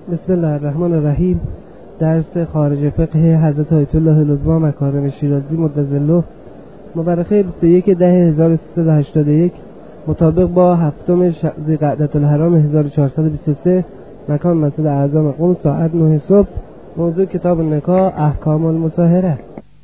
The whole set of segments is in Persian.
بسم الله الرحمن الرحیم. درس خارج فقه حضرت آیت الله لطفا مکارم شیرازی مدظله مورخه 21/10/1381 مطابق با 7 ذیقعدة الحرام 1423 مکان مسجد اعظم قم ساعت 9 صبح. موضوع کتاب نکاح احکام المصاهره.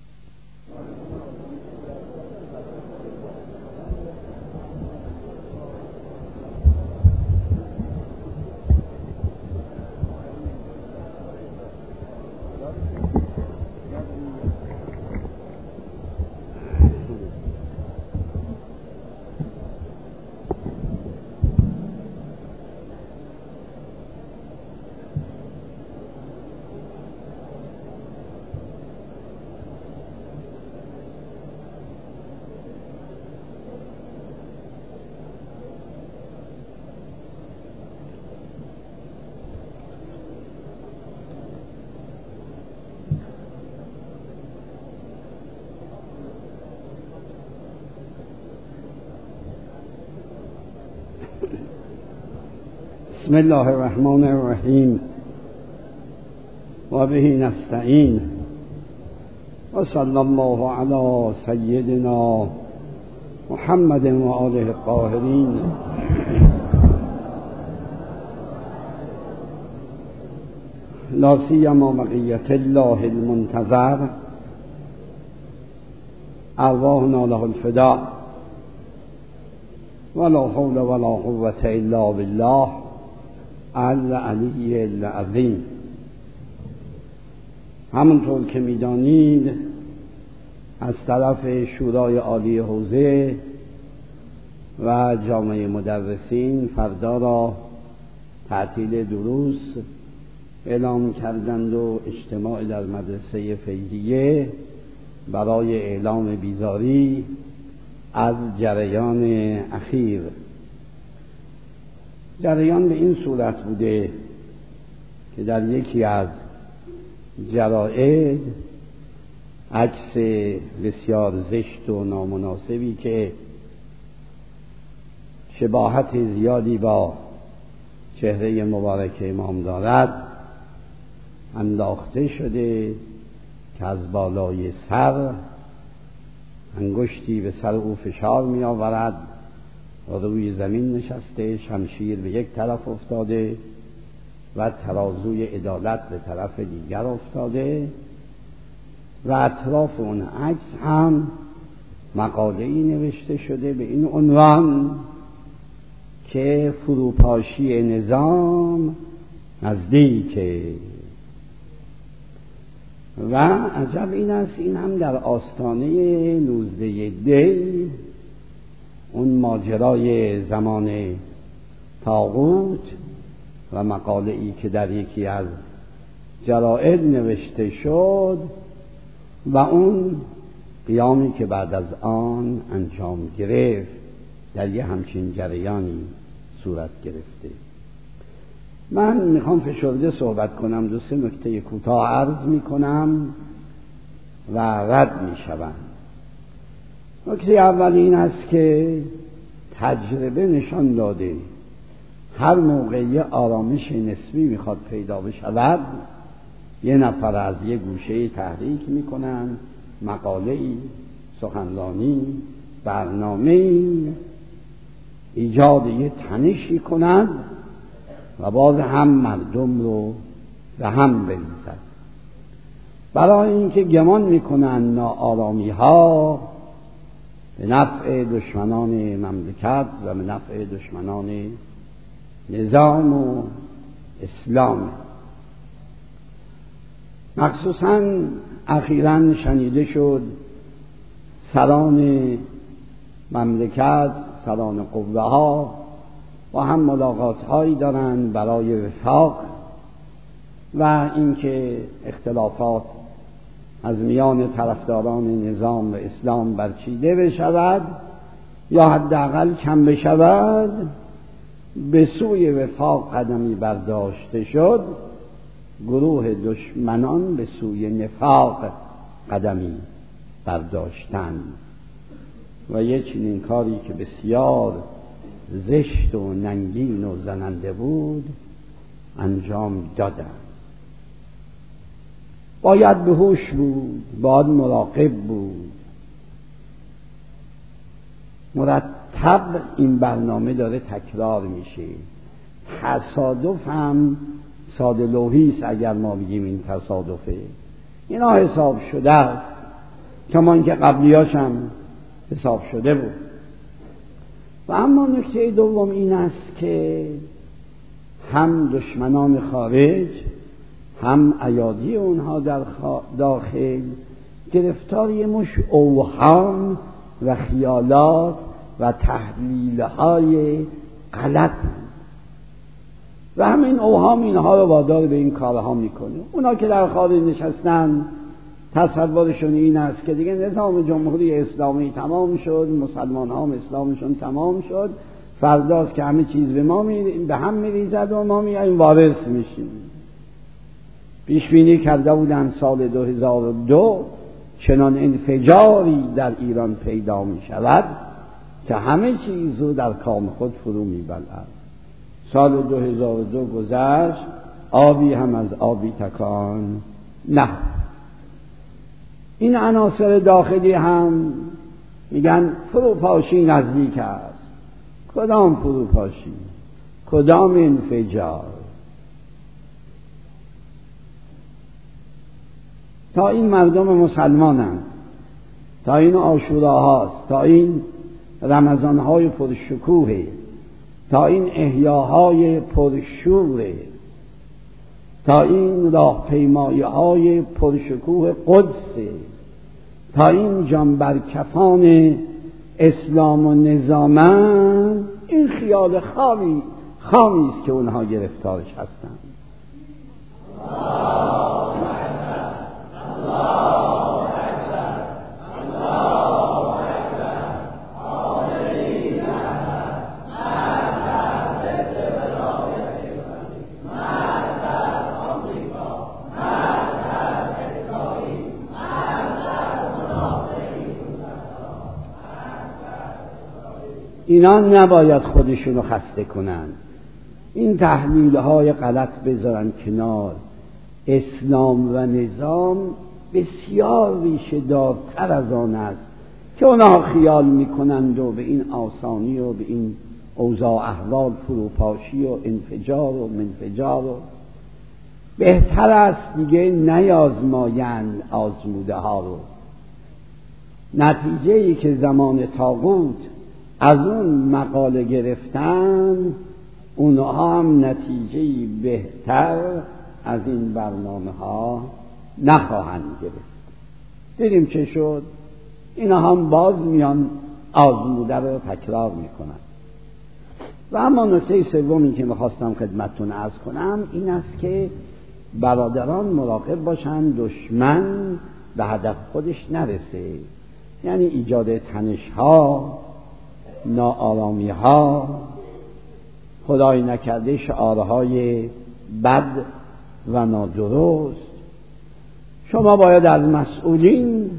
بسم الله الرحمن الرحیم و به نستعین و صلی الله علی سیدنا محمد و آله الطاهرین. لا سیما بقیة الله المنتظر ارواحنا له الفداء ولا حول ولا قوة الا بالله العلی العظیم. همونطور که میدانید از طرف شورای عالی حوزه و جامعه مدرسین فردا را تعطیل دروس اعلام کردند و اجتماع در مدرسه فیضیه برای اعلام بیزاری از جریان اخیر. جریان به این صورت بوده که در یکی از جرائد عکس بسیار زشت و نامناسبی که شباهت زیادی با چهره مبارک امام دارد انداخته شده که از بالای سر انگشتی به سر او فشار می آورد و روی زمین نشسته، شمشیر به یک طرف افتاده و ترازوی عدالت به طرف دیگر افتاده و اطراف اون عکس هم مقاله‌ای نوشته شده به این عنوان که فروپاشی نظام نزدیکه. و عجب این است این هم در آستانه 19 دی، اون ماجرای زمان طاغوت و مقاله‌ای که در یکی از جرائد نوشته شد و اون قیامی که بعد از آن انجام گرفت در یه همچین جریانی صورت گرفته. من میخوام فشرده صحبت کنم، 2-3 نکته کوتاه عرض میکنم و رد میشوم. نکته اول این است که تجربه نشان داده هر موقع یه آرامش نسبی میخواد پیدا بشود یه نفر از یه گوشه تحریک میکنن، مقاله‌ای، سخنرانی، برنامه‌ای ایجاد یه تنشی کند و باز هم مردم رو به هم بریزد برای اینکه گمان میکنن ناآرامی ها به نفع دشمنان مملکت و به نفع دشمنان نظام و اسلام. مخصوصا اخیراً شنیده شد سران مملکت، سران قوه ها با هم ملاقات هایی دارند برای وفاق و اینکه اختلافات از میان طرفداران نظام و اسلام برچیده بشود یا حداقل کم بشود. به سوی وفاق قدمی برداشته شد، گروه دشمنان به سوی نفاق قدمی برداشتند و یه چنین کاری که بسیار زشت و ننگین و زننده بود انجام دادن. باید به هوش بود، باید مراقب بود. مرتب این برنامه داره تکرار میشه. تصادف هم ساده لوحی است اگر ما بگیم این تصادفه، اینا حساب شده است، کمان که قبلیاش هم حساب شده بود. و اما نکته دوم این است که هم دشمنان خارج هم ایادی اونها در داخل گرفتار یه مش اوهام و خیالات و تحلیل‌های غلط و همین اوهام اینها رو وادار به این کارها میکنه. اونا که در خارج نشستن تصورشون این است که دیگه نظام جمهوری اسلامی تمام شد، مسلمان ها اسلامشون تمام شد، فرداست که همه چیز به هم میریزد و ما میاییم وارث میشیم. پیش بینی کرده بودن سال 2002 چنان انفجاری در ایران پیدا می شود که همه چیز رو در کام خود فرو می بلد. سال 2002 گذشت، آبی هم از آبی تکان نه. این عناصر داخلی هم میگن فروپاشی نزدیک است. کدام فروپاشی؟ کدام انفجار؟ تا این مردم مسلمانند، تا این عاشوراهاست، تا این رمضانهای پرشکوه، تا این احیاهای پرشوره، تا این راهپیمایی‌های پرشکوه قدسه، تا این جانبرکفان اسلام و نظامن، این خیال خامی است که اونها گرفتارش هستند. اینا نباید خودشونو خسته کنن، این تحلیل‌های غلط بذارن کنار. اسلام و نظام بسیار ریشه دارتر از آن است که اونا خیال میکنند و به این آسانی و به این اوضاع احوال فروپاشی و انفجار و منفجار و بهتر است دیگه نیازمایند آزموده ها رو. نتیجه‌ای که زمان طاغوت از اون مقاله گرفتن، اونها هم نتیجه‌ای بهتر از این برنامه ها نخواهند گرفت. دیدیم چه شد؟ اینا هم باز میان آزموده رو تکرار میکنن. و اما نکته سومی که میخواستم خدمتتون عرض کنم این است که برادران مراقب باشن دشمن به هدف خودش نرسه، یعنی ایجاد تنش ها، ناآرامی ها، خدای نکرده شعارهای بد و نادرست. شما باید از مسئولین،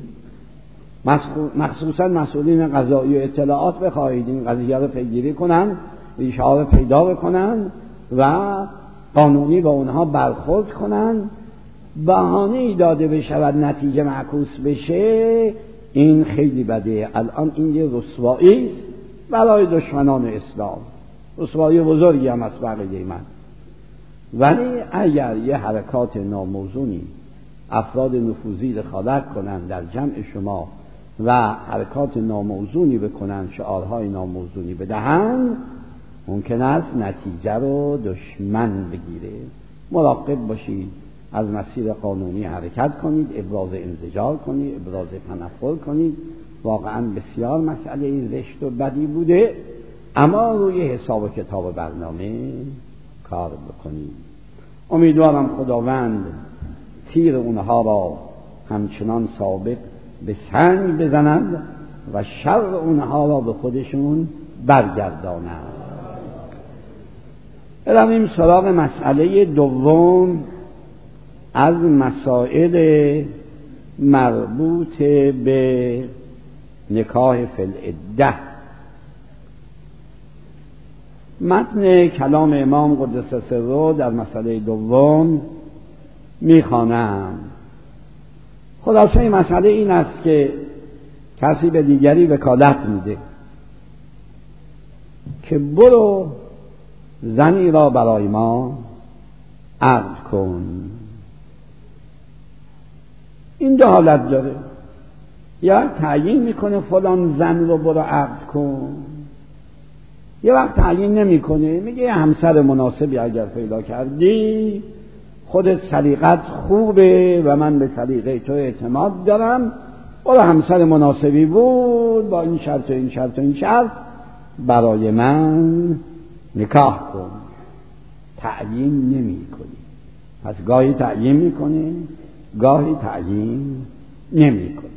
مخصوصا مسئولین قضایی و اطلاعات بخواهید این قضیه رو پیگیری کنن، ریشه ها رو پیدا بکنن و قانونی با اونها برخورد کنن. بهانه ای داده بشود نتیجه معکوس بشه، این خیلی بده. الان این یه رسوایی است برای دشمنان اسلام، رسوایی بزرگی هم است بقیه من. ولی اگر یه حرکات ناموزونی افراد نفوذی دخالت کنند در جمع شما و حرکات ناموزونی بکنند، شعارهای ناموزونی بدهند، ممکن است نتیجه رو دشمن بگیره. مراقب باشید، از مسیر قانونی حرکت کنید، ابراز انزجار کنید، ابراز تنفر کنید. واقعا بسیار مسئله زشت و بدی بوده، اما روی حساب و کتاب برنامه کار بکنید. امیدوارم خداوند تیر اونها را همچنان ثابت به سنگ بزند و شر اونها را به خودشون برگرداند. برویم سراغ مسئله دوم از مسائل مربوط به نکاح فی العده. متن کلام امام قدس سره در مسئله دوم میخوانم. خلاصه این مسئله این است که کسی به دیگری وکالت میده که برو زنی را برای ما عقد کن. این دو حالت داره، یا تعیین میکنه فلان زن رو برو عقد کن، یه وقت تعیین نمیکنه، میگه همسر مناسبی اگر پیدا کردی، خودت سلیقت خوبه و من به سلیقه تو اعتماد دارم، برو همسر مناسبی بود با این شرط و این شرط و این شرط برای من نکاح کن. تعیین نمی کنی. پس گاهی تعیین میکنه، گاهی تعیین نمی کنه.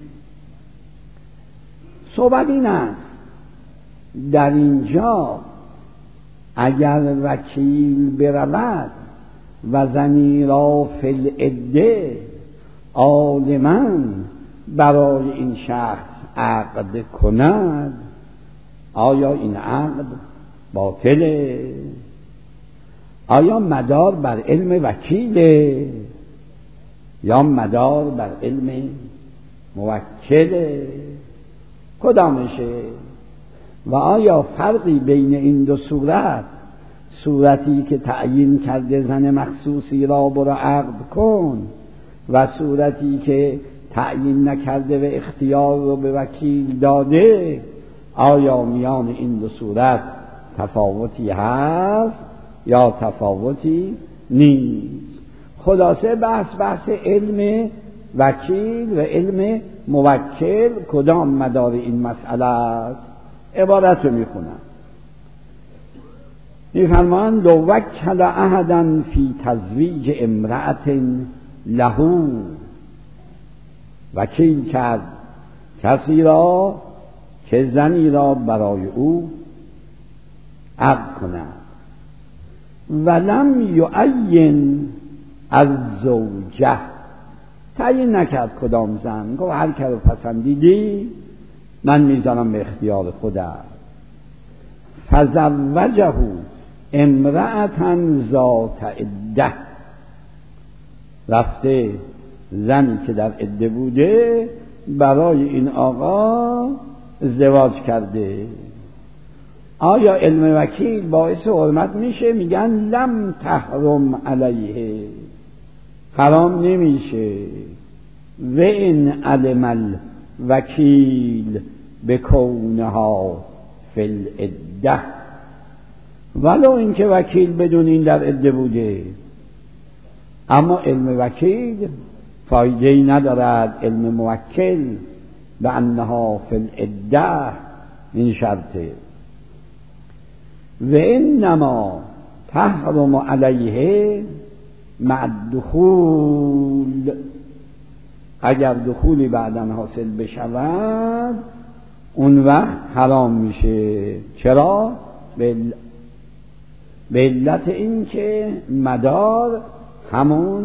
صحبت این است در اینجا اگر وکیل برود و زنی را فی العده عالما برای این شخص عقد کند، آیا این عقد باطله؟ آیا مدار بر علم وکیله یا مدار بر علم موکله؟ کدامشه؟ و آیا فرقی بین این دو صورت، صورتی که تعیین کرده زن مخصوصی را برو عقد کن و صورتی که تعیین نکرده و اختیار رو به وکیل داده، آیا میان این دو صورت تفاوتی هست یا تفاوتی نیست؟ خلاصه بحث علم وکیل و علم موکل کدام مدار این مسئله است. عبارت رو میخونم. میفرمان لو وکل احدا فی تزویج امرأة له، وکیل کرد کسی را که زنی را برای او عقد کند، ولم یعین الزوجه، تعیین نکرد کدام زن، گفت هر که رو پسندیدی من میذارم به اختیار خودم. فزوجه امرأة ذات عده، رفته زنی که در عده بوده برای این آقا ازدواج کرده. آیا علم وکیل باعث حرمت میشه؟ میگن لم تحرم علیه، حرام نمیشه. و این علم الوکیل بکونها فی العده، ولو اینکه وکیل بدون این در عده بوده، اما علم وکیل فایده‌ای ندارد. علم موکل به انها فی العده این شرطه. و انما تحرم علیه مع الدخول، اگر دخولی بعداً حاصل بشود اون وقت حرام میشه. چرا؟ به علت این که مدار همون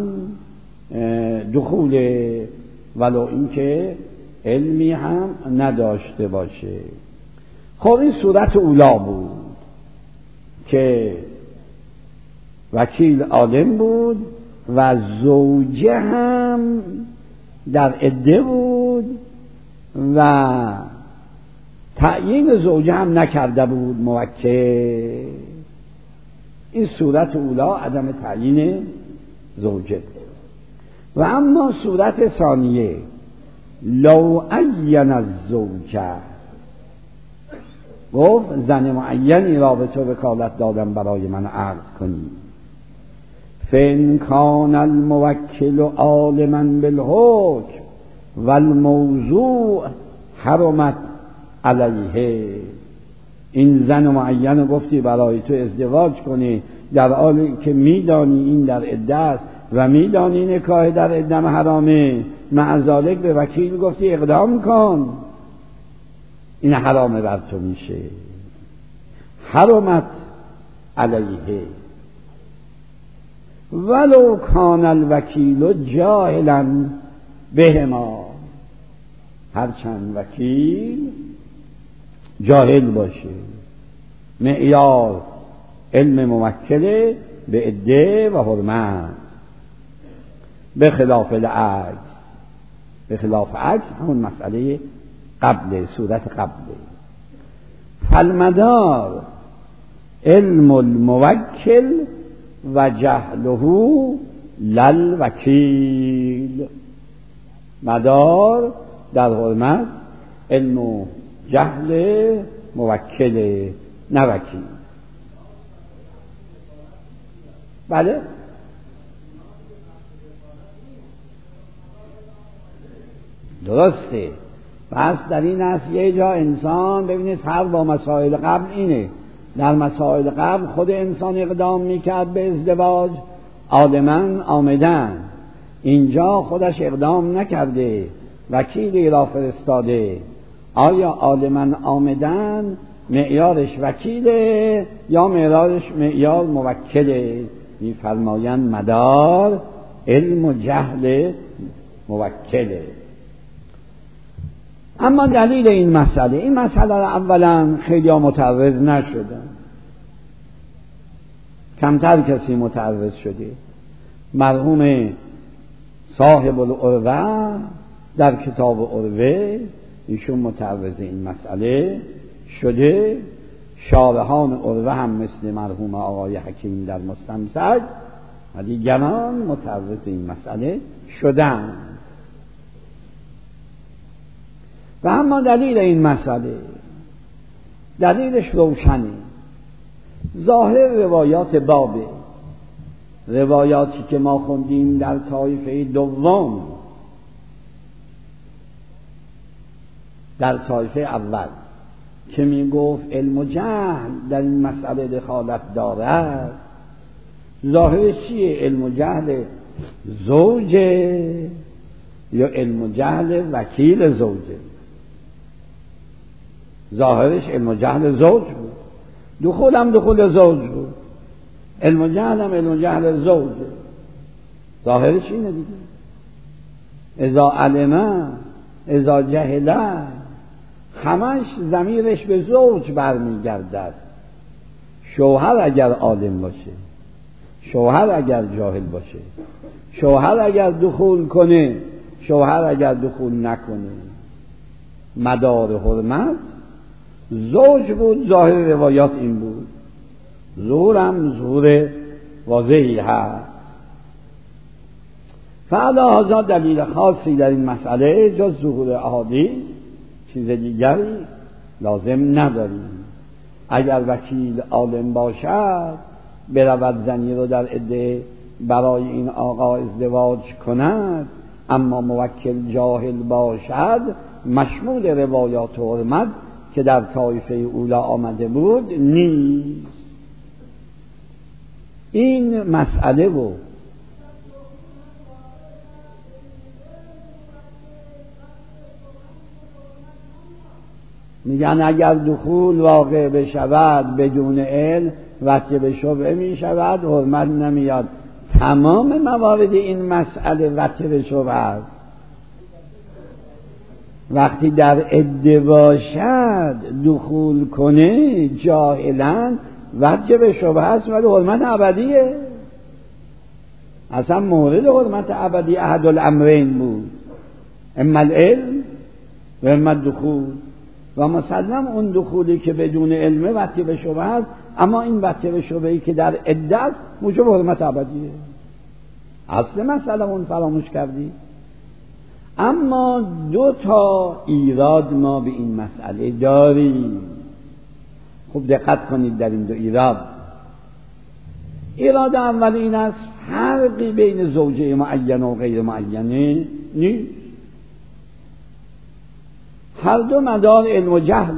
دخوله، ولو این که علمی هم نداشته باشه. خب این صورت اولا بود که وکیل عالم بود و زوجه هم در عده بود و تعیین زوجه هم نکرده بود موکل. این صورت اولا عدم تعیین زوجه. و اما صورت ثانیه لو عین الزوجه، گفت زن معینی را به تو وکالت دادم برای من عقد کنی. فإن کان الموکل عالما بالحکم والموضوع حرمت علیه، این زن معین گفتی برای تو ازدواج کنی در حالی که میدانی این در عده است و میدانی نکاح در عده حرامه، مع ذالک به وکیل گفتی اقدام کن، این حرامه بر تو میشه. حرمت علیه ولو کان الوکیل جاهلا بهما، هرچند وکیل جاهل باشه، معیار علم موکل به عده و حرمت، به خلاف العکس. به خلاف عکس همون مسئله قبل، صورت قبل. فالمدار علم الموکل و جهله للوکیل. مدار در حرمت علم و جهل موکل، نه وکیل. بله درسته. پس در این است یه جا انسان ببینید فرق با مسائل قبل اینه. در مسائل قبل خود انسان اقدام میکرد به ازدواج، عالماً آمدن. اینجا خودش اقدام نکرده، وکیلی را فرستاده. آیا عالماً آمدن معیارش وکیله یا معیار موکله؟ میفرمایند مدار علم و جهل موکله. اما دلیل این مسئله اولا خیلی ها متعرض نشدن، کمتر کسی متعرض شده. مرحوم صاحب العروه در کتاب عروه ایشون متعرض این مسئله شده. شارحان عروه هم مثل مرحوم آقای حکیم در مستمسک و دیگران متعرض این مسئله شدن. و اما دلیل این مسئله، دلیلش روشنه. ظاهر روایات بابه، روایاتی که ما خوندیم در طایفه دوم، در طایفه اول که می گفت علم و جهل در این مسئله دخالت دارد، ظاهرش چیه؟ علم و جهل زوجه یا علم و جهل وکیل زوجه؟ ظاهرش علم و جهل زوج بود، دخول زوج بود، علم و جهل هم علم و جهل زوجه. ظاهرش اینه دیگه. اذا علم اذا جهل، همش ضمیرش به زوج برمیگردد. شوهر اگر عالم باشه، شوهر اگر جاهل باشه، شوهر اگر دخول کنه، شوهر اگر دخول نکنه، مدار حرمت زوج بود. ظاهر روایات این بود. ظهور هم ظهور واضحی هست. فعلا هزا دلیل خاصی در این مسئله جز ظهور احادیث چیز دیگری لازم نداریم. اگر وکیل عالم باشد برود زنی رو در عده برای این آقا ازدواج کند، اما موکل جاهل باشد، مشمول روایات حرمت که در طایفه اولا آمده بود نیست. این مسئله بود. میگن اگر دخول واقع بشود بدون علم وقتی به شبهه می شود، حرمت نمیاد. تمام موارد این مسئله وقتی به شبهه است. وقتی در عده باشد دخول کنه جاهلا وقتی به شبهه است، ولی حرمت ابدیه. اصلا مورد حرمت ابدی احد الامرین بود، اما العلم و اما الدخول. و مسلم اون دخولی که بدون علمه وقتی به شبهه است، اما این وقتی به شبهه‌ای که در عده است موجب حرمت ابدیه. اصل مسئله اون فراموش کردی. اما دو تا ایراد ما به این مسئله داریم. خوب دقت کنید در این دو ایراد. ایراد اول این است فرقی بین زوجه معینه و غیر معینه نیست. هر دو مدار علم و جهل.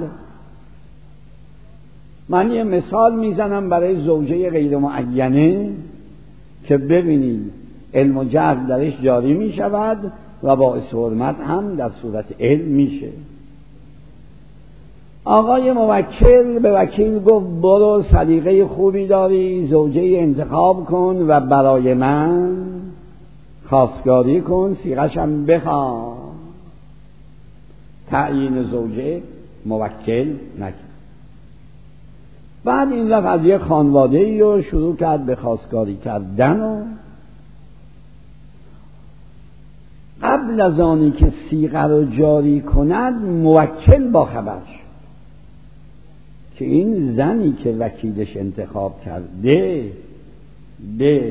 من یه مثال میزنم برای زوجه غیر معینه که ببینید علم و جهل درش جاری می شود و باعث حرمت هم در صورت علم میشه. آقای موکل به وکیل گفت برو سلیقه خوبی داری، زوجه انتخاب کن و برای من خواستگاری کن، صیغه‌شم بخوان. تعیین زوجه موکل نکرد. بعد این رفت از یه خانواده‌ای رو شروع کرد به خواستگاری کردن و قبل از آنی که صیغه رو جاری کند موکل با خبر شد که این زنی که وکیلش انتخاب کرده به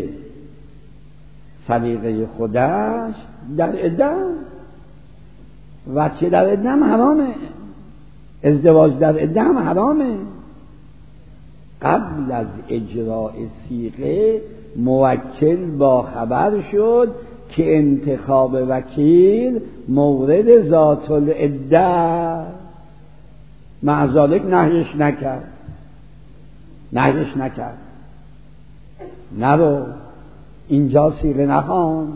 سلیقه خودش در ادم وچه در ادم حرامه، ازدواج در ادم حرامه. قبل از اجراء صیغه موکل با خبر شد که انتخاب وکیل مورد ذات العده، مع ذالک نهیش نکرد نرو اینجا صیغه نخوان.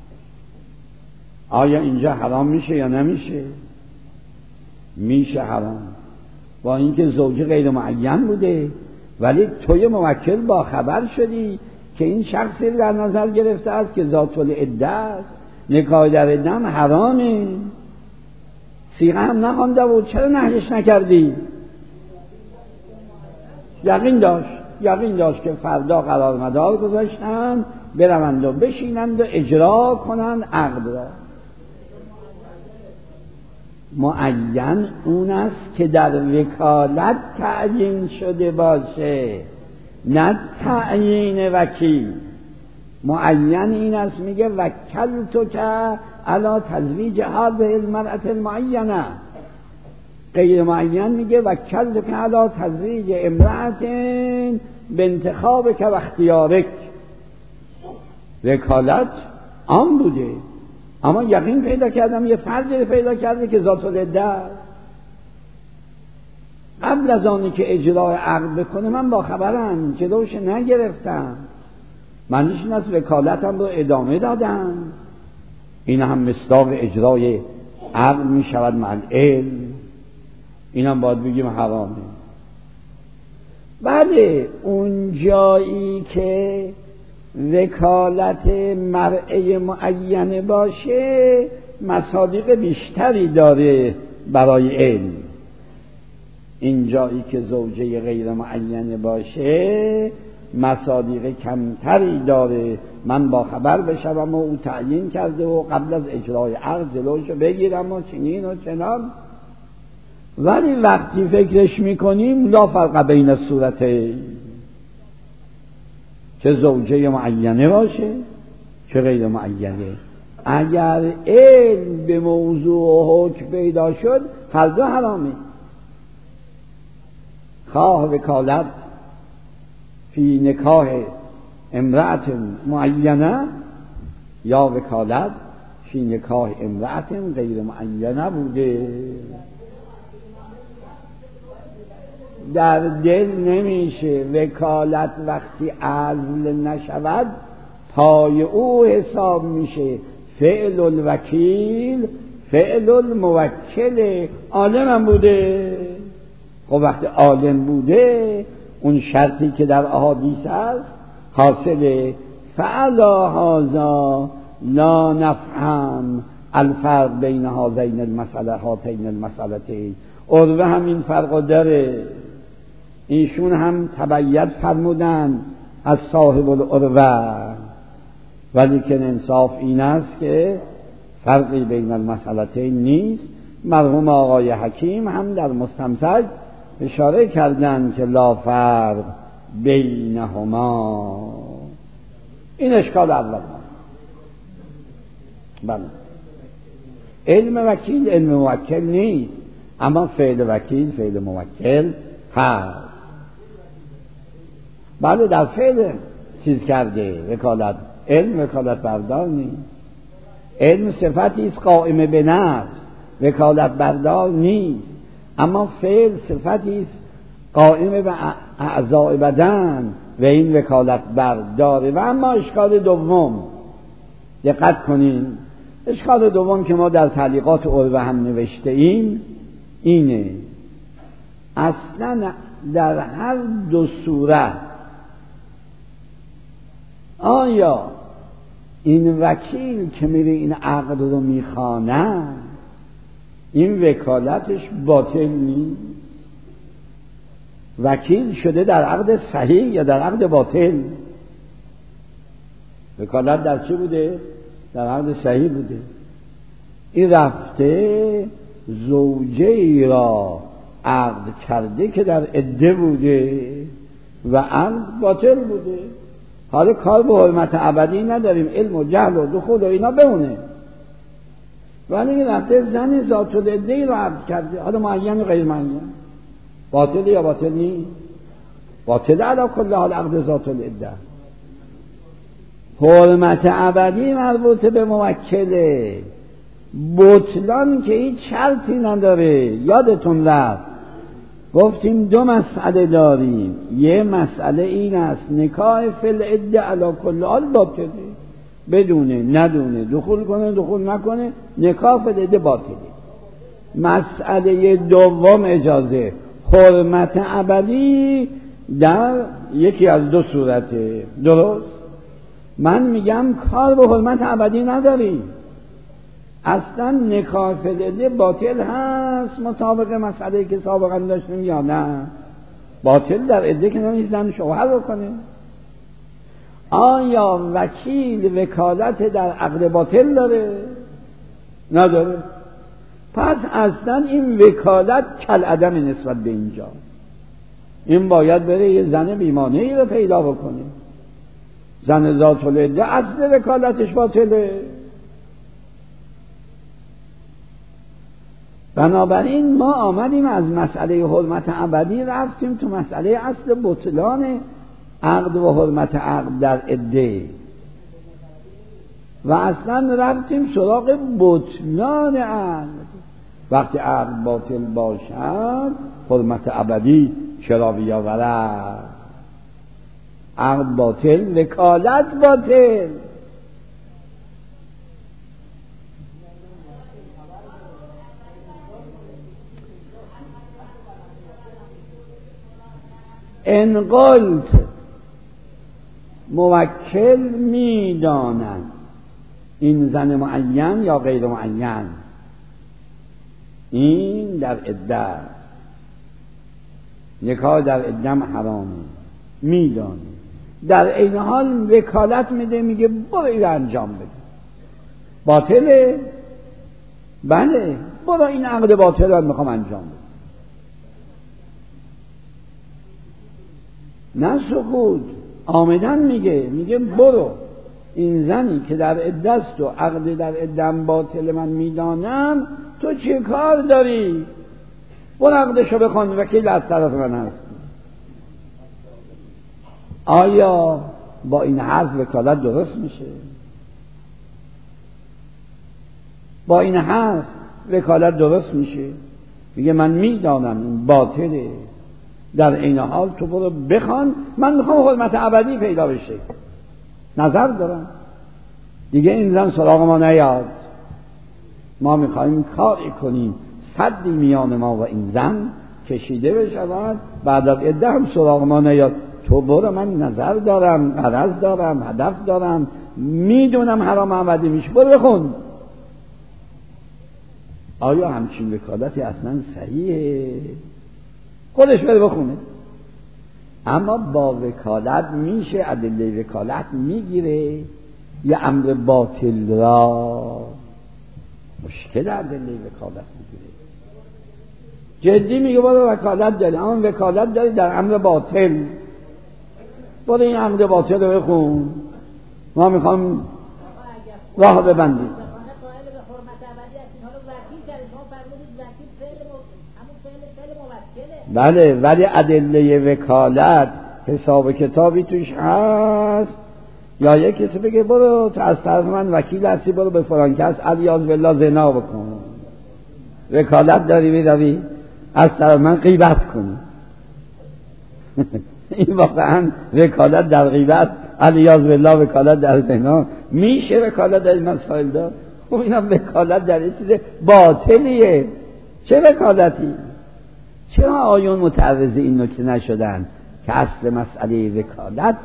آیا اینجا حرام میشه یا نمیشه؟ میشه حرام، با اینکه زوجه غیر معین بوده، ولی توی موکل با خبر شدی که این شخصی در نظر گرفته است که ذات العده است، نکاح در عده هم حرامه، صیغه هم نخوانده بود، چرا نهیش نکردی؟ یقین داشت که فردا قرار مدار گذاشتن بروند و بشینند و اجرا کنند عقد را. معین اون است که در وکالت تعیین شده باشه، نه تعیین وکیل. معین این است میگه وکلتک علی تزویج هذه المرأة المعینه. غیر معین میگه وکلتک علی تزویج امرأة بانتخابک و اختیارک. وکالت عام بوده، اما یقین پیدا کردم یه فردی پیدا کرده که ذات العده است. قبل از آنی که اجرای عقد بکنه من با خبرم، جلوش نگرفتم، معنیش این است وکالتم رو ادامه دادم. این هم مصداق اجرای عقد می شود مع العلم، این هم باید بگیم حرامه. بله، اون جایی که وکالت مرء معینه باشه مصادیق بیشتری داره برای علم. این جایی که زوجه غیر معینه باشه مصادیق کمتری داره. من با خبر بشم و او تعیین کرده و قبل از اجرای عقد جلوشو بگیرم و چنین و چنان. ولی وقتی فکرش میکنیم لا فرق بین الصورتین، چه زوجه معینه باشه چه غیر معینه، اگر علم به موضوع و حکم پیدا شد هر دو حرامه. خواه وکالت فی نکاح امرأة معینه یا وکالت فی نکاح امرأة غیر معینه بوده، در دل نمیشه. وکالت وقتی عزل نشود پای او حساب میشه. فعل الوکیل فعل الموکل. عالم بوده، خب وقتی عالم بوده اون شرطی که در احادیث است حاصله. فعلا هذا لا نفهم الفرق بین هذین هاتین المسئلتین. عروه هم این فرق داره، ایشون هم تبعیت فرمودن از صاحب العروه، ولی که انصاف این است که فرقی بین المسئلتین نیست. مرحوم آقای حکیم هم در مستمسک اشاره کردن که لا فرق بینهما. این اشکال اول. بله، علم وکیل علم موکل نیست، اما فعل وکیل فعل موکل هست. بله، در فعل چیز کرده وکالت، علم وکالت بردار نیست. علم صفتی است قائم به نفس، وکالت بردار نیست. اما فعل صفتی است قائم به اعضاء بدن و این وکالت برداره. و اما اشکال دوم، دقت کنین، اشکال دوم که ما در تعلیقات عروه هم نوشته ایم اینه: اصلا در هر دو صورت آیا این وکیل که میره این عقد رو میخوانه این وکالتش باطل نیست؟ وکیل شده در عقد صحیح یا در عقد باطل؟ وکالت در چه بوده؟ در عقد صحیح بوده. این رفته زوجه ای را عقد کرده که در عده بوده و عقد باطل بوده. حالا کار به حرمت ابدی نداریم، علم و جهل و دخول و اینا بمونه، ولی این رفته زن ذات العده ای را عقد کرده، حالا معین و غیر معین، باطل یا باطل نیست؟ باطل علی کل حال عقد ذات العده. حرمت ابدی مربوط به موکله، بطلان که هیچ شرطی نداره. یادتون رفت گفتیم دو مسئله داریم، یه مسئله این است نکاح فی العده علی کل حال باطله، بدونه ندونه، دخول کنه دخول نکنه، نکاح فی العده باطله. مسئله دوم اجازه، حرمت ابدی در یکی از دو صورته. درست؟ من میگم کار به حرمت ابدی نداری، اصلا نکاح فی العده باطل هست مطابق مسئله که سابقا داشتیم یا نه؟ باطل در عده که نمیشه زن شوهر بکنه. آیا وکیل وکالت در عقد باطل داره؟ نداره. پس اصلا این وکالت کل عدم نسبت به اینجا. این باید بره یه زن بیمانه ای رو پیدا بکنه. زن ذات العده اصل وکالتش باطله. بنابراین ما آمدیم از مسئله حرمت ابدی رفتیم تو مسئله اصل بطلان عقد و حرمت عقد در عده و اصلا رفتیم سراغ بطلان عقد. وقتی عقد باطل باشد حرمت ابدی چرا بیاورد؟ عقد باطل، وکالت باطل. ان قلت موکل میدانند این زن معین یا غیر معین، این در عده است، نکاح در عده حرامه، میدانه، در این حال وکالت میده، میگه برو این انجام بده. باطله؟ بله، برو این عقد باطل رو میخوام انجام بده. نه سکوت، آمدن میگه برو این زنی که در عده است و عقد در عده باطل من میدانم، تو چه کار داری؟ برو عقدشو بخون، وکیل از طرف من هست. آیا با این حرف وکالت درست میشه؟ با این حرف وکالت درست میشه؟ میگه من میدانم این باطله، در این حال تو برو بخوان، من میخوام حرمت ابدی پیدا بشه، نظر دارم دیگه این زن سراغ ما نیاد، ما میخوایم کاری کنیم صدی میان ما و این زن کشیده بشود، بعد از عده هم سراغ ما نیاد. تو برو، من نظر دارم، غرض دارم، هدف دارم، میدونم حرام ابدی میشه، برو بخون. آیا همچین وکالتی اصلا صحیحه؟ خودش بره بخونه. اما با وکالت میشه ادله وکالت میگیره یا امر باطل را؟ مشکل ادله وکالت میگیره. جدی میگه برو وکالت داری، اما وکالت داری در امر باطل، برو این امر باطل رو بخون، ما میخوام راه ببندیم. بله، ولی ادله وکالت حساب کتابی توش هست؟ یا یک کسی بگه برو تو از طرف من وکیل هستی، برو به فلان کس علیاذ بالله زنا بکن، وکالت داری بروی از طرف من غیبت کنی. این واقعا وکالت در غیبت، علیاذ بالله وکالت در زنا میشه؟ وکالت در این مسائل دار؟ خب اینم وکالت در این چیز باطلیه. چه وکالتی؟ چرا آیون متعرض این نکته نشدن که اصل مسئله وکالت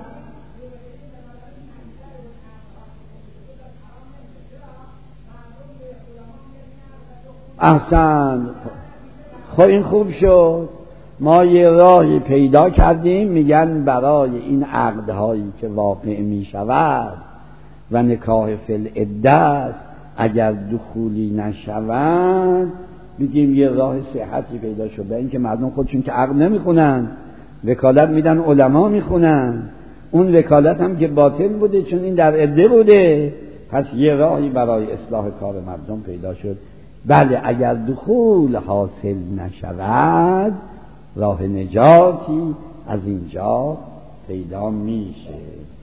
احسن؟ خب این خوب شد. ما یه راهی پیدا کردیم، میگن برای این عقدهایی که واقع می شود و نکاح فی العده است، اگر دخولی نشود میگیم یه راه صحتی پیدا شد. به اینکه مردم خودشون که عقد نمیخونن، وکالت میدن علما میخونن، اون وکالت هم که باطل بوده چون این در عده بوده، پس یه راهی برای اصلاح کار مردم پیدا شد. بله اگر دخول حاصل نشود راه نجاتی از اینجا پیدا میشه.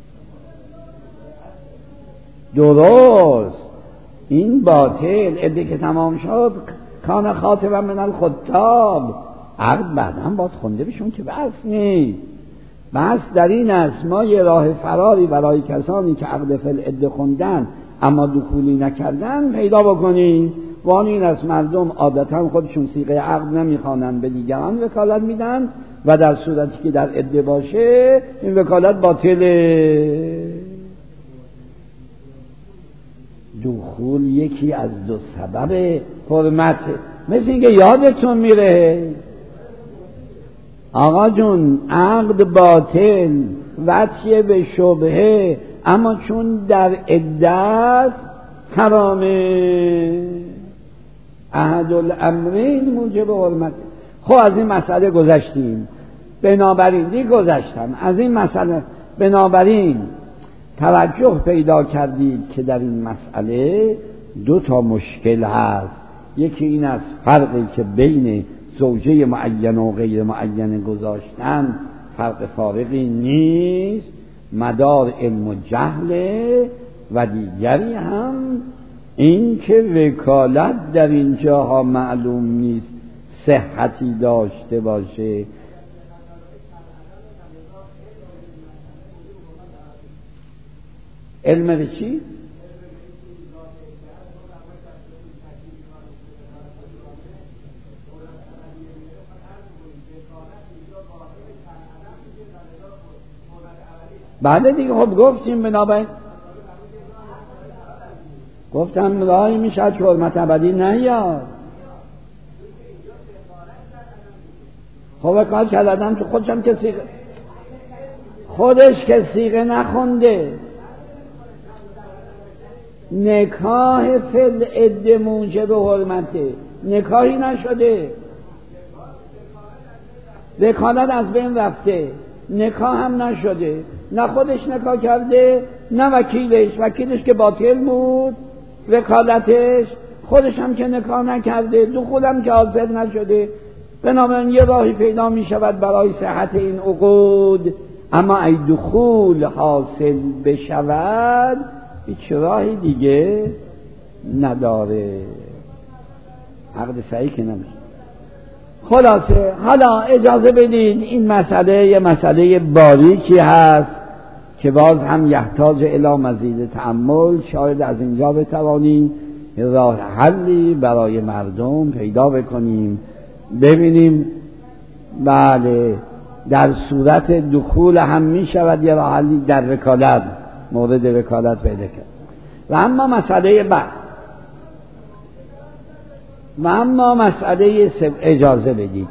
درست، این باطل عده که تمام شد کان خاتم من الخطاب، عقد بعدم باید خونده بشون که بس نیست. بس در این است ما یه راه فراری برای کسانی که عقد فی العده خوندن اما دخولی نکردن پیدا بکنیم. وان این است مردم عادتا خودشون صیغه عقد نمیخوانن، به دیگران وکالت میدن و در صورتی که در عده باشه این وکالت باطله. دخول یکی از دو سبب حرمته. مثل اینکه یادتون میره آقا جون عقد باطل وطیه به شبهه، اما چون در عده است حرامه. احد الامرین موجب حرمته. خب از این مسئله گذشتیم، بنابراین گذشتم از این مسئله، بنابراین توجه پیدا کردید که در این مسئله دو تا مشکل هست. یکی این است فرقی که بین زوجه معین و غیر معین گذاشتن فرق فارقی نیست، مدار علم و جهله، و دیگری هم این که وکالت در اینجاها معلوم نیست صحتی داشته باشه. علم به چی؟ بله دیگه. خب گفتیم بنابراین گفتم راهی میشد که حرمت ابدی نیاد. خب کار کردم تو خودشم که خودش که صیغه نخونده. نکاح فی العده موجب حرمته، نکاحی نشده، وکالت از بین رفته، نکاح هم نشده، نه خودش نکاح کرده نه وکیلش که باطل بود وکالتش، خودش هم که نکاح نکرده، دخولم که حاصل نشده. بنابراین یه راهی پیدا می شود برای صحت این عقود، اما ای دخول حاصل بشود هیچ راهی دیگه نداره، عقد صحیح که نمیشه. خلاصه حالا اجازه بدین این مسئله یه مسئله باریکی هست که باز هم یحتاج الی مزید تأمل. شاید از اینجا بتوانیم راه حلی برای مردم پیدا بکنیم، ببینیم بله در صورت دخول هم می شود یه راه حلی در وکالت، مورد وکالت پیدا کرد. و اما مسئله بعد، و اما مسئله اجازه بدید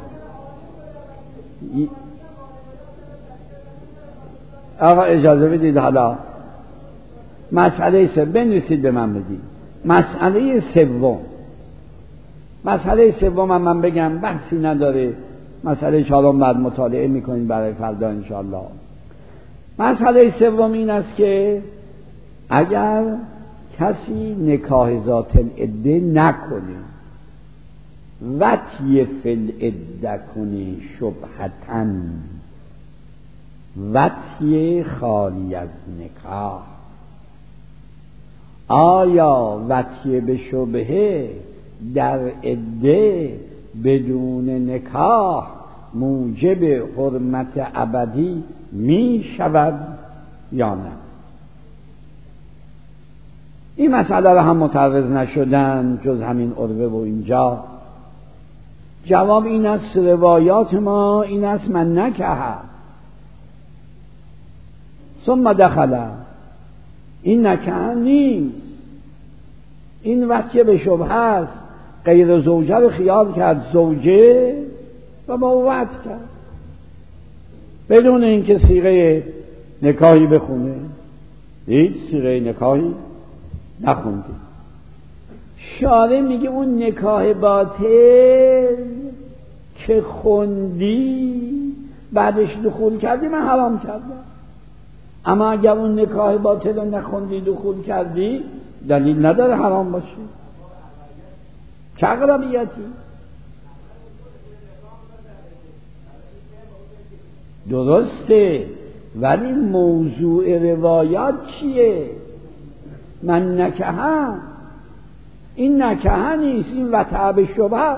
آقا اجازه بدید حالا مسئله بنویسید به من بدید. مسئله سوم من بگم بحثی نداره، مسئله چهارم بعد مطالعه میکنید برای فردا انشاءالله. مسئله سوم این است که اگر کسی نکاح ذات العده نکنه، وطی فی العده کنه شبهتن، وطی خالی از نکاح، آیا وطی به شبهه در عده بدون نکاح موجب حرمت ابدی می شود یا نه؟ این مسئله رو هم متعرض نشدن جز همین عروه و اینجا. جواب این است روایات ما این است من نکحه ثم دخله، این نکحه نیست، این وقتی به شبهه است. غیر زوجه رو خیال کرد زوجه، و با او وعد کرد بدون اینکه صیغه نکاحی بخونه. هیچ صیغه نکاحی نخوندی. شارع میگه اون نکاح باطل که خوندی بعدش دخول کردی من حرام کردم، اما اگر اون نکاح باطل رو نخوندی دخول کردی دلیل نداره حرام باشه. چه اقربیتی؟ درسته، ولی موضوع روایات چیه؟ من نکحه، این نکحه نیست، این وطع بالشبهه.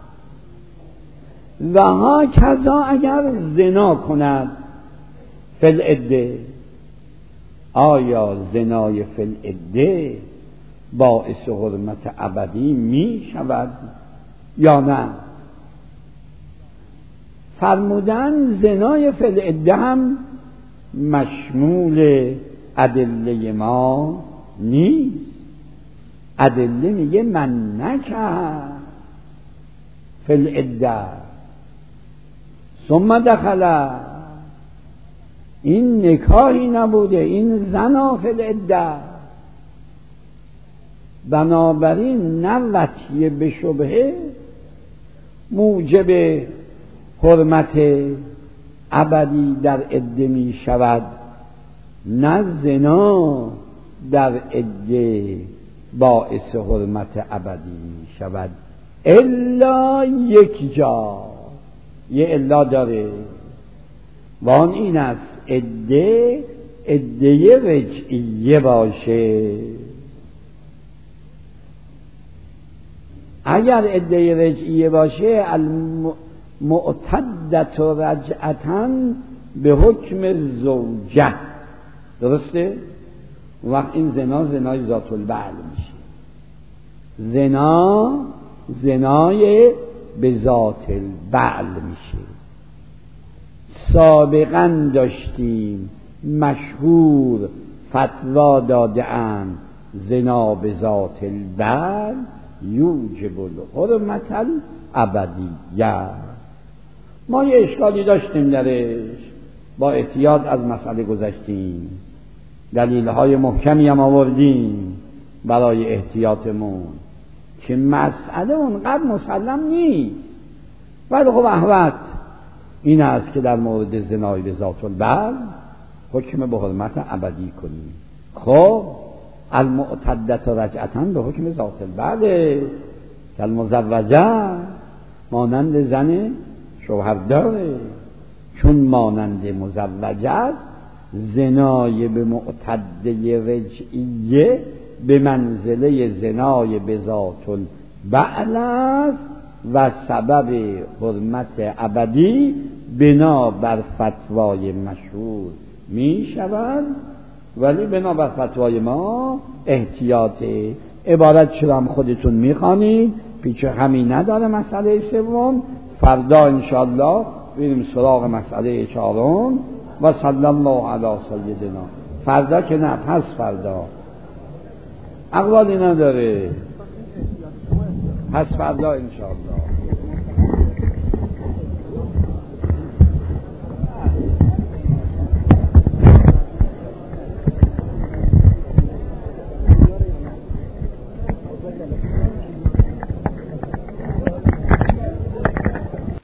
و ها کذا اگر زنا کند فی العده، آیا زنای فی العده باعث حرمت ابدی می شود یا نه؟ فرمودن زنای فی العده هم مشمول ادله ما نیست. ادله میگه من نکحه فی العده ثم دخل، این نکاحی نبوده، این زنا فی العده. بنابراین نه وطی به شبهه موجب حرمت ابدی در عده می شود، نه زنا در عده باعث حرمت ابدی می شود، الا یک جا. یه الا داره و آن این است عده رجعیه باشه. اگر عده رجعیه باشه المعتدت رجعتا به حکم زوجه، درسته؟ وقت این زنای ذات البعل میشه، زنای به ذات البعل میشه. سابقا داشتیم مشهور فتوا داده اند زنا به ذات البعل یوجب الحرمت الابدیه. ما یه اشکالی داشتیم درش، با احتیاط از مسئله گذشتیم، دلیل‌های محکمی هم آوردیم برای احتیاطمون که مسئله اونقدر مسلم نیست، ولی خب احوط این است که در مورد زنای به ذات البعل حکم به حرمت ابدی کنیم. خب المعتدت رجعتا به حکم ذات البعل که المزوجه مانند زن شوهر داره، چون مانند مزوجه زنای به معتده رجعیه به منزله زنای به ذات البعل است و سبب حرمت ابدی بنا بر فتوای مشهور می شود. ولی بنا بر فتوای ما احتیاط عبارت شده هم خودتون می خوانید، پیچ همین نداره. مسئله سوم فردا انشاءالله بریم سراغ مسئله چهارم و صلی الله علی سیدنا. فردا که نه، پس فردا اقوالی نداره، پس فردا انشاءالله.